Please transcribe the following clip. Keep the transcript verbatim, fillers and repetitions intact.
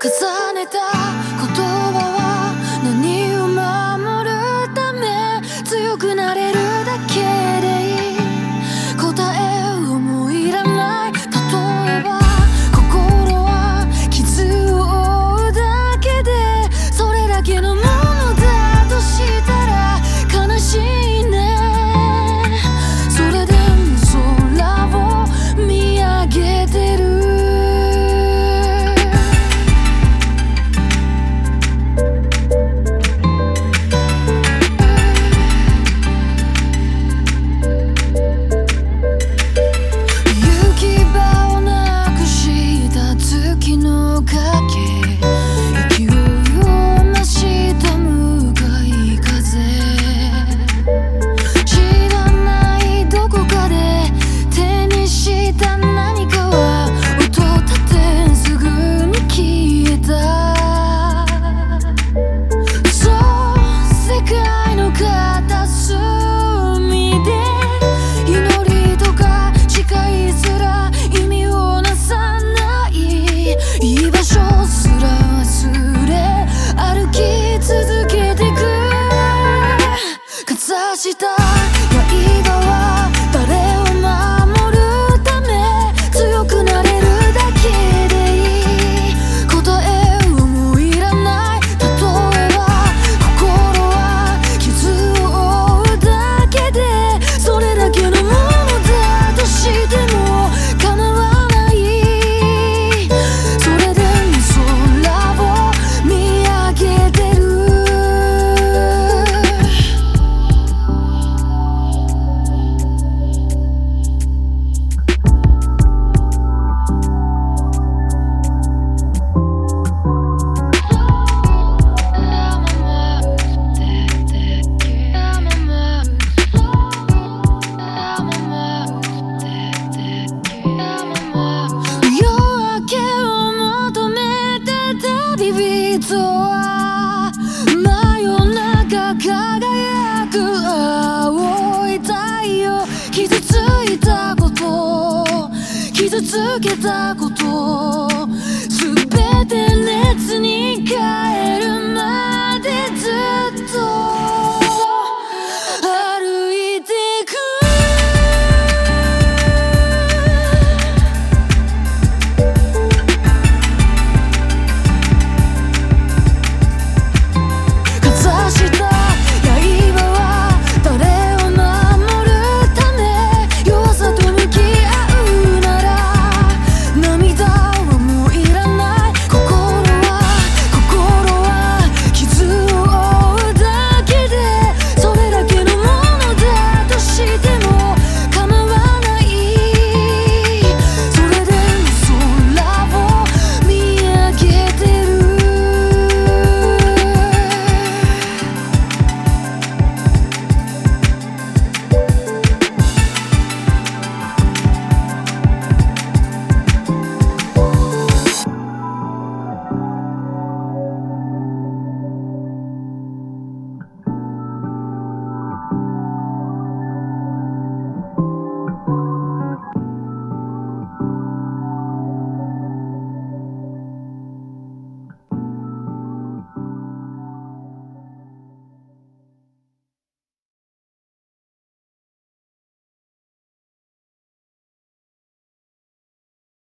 重ねた言葉は何を守るため、強くなれるだけでいい。答えをもいらない。例えば心は傷を負うだけで、それだけのものだとしたら悲しいね。それでも空を見上げてる。した刃は誰を守るため、強くなれるだけでいい。答えをもいらない。例えば心は傷を負うだけで、それだけのものだとしても叶わない。それでも空を見上げてる。人は真夜中輝く青い太陽、傷ついたこと傷つけたこと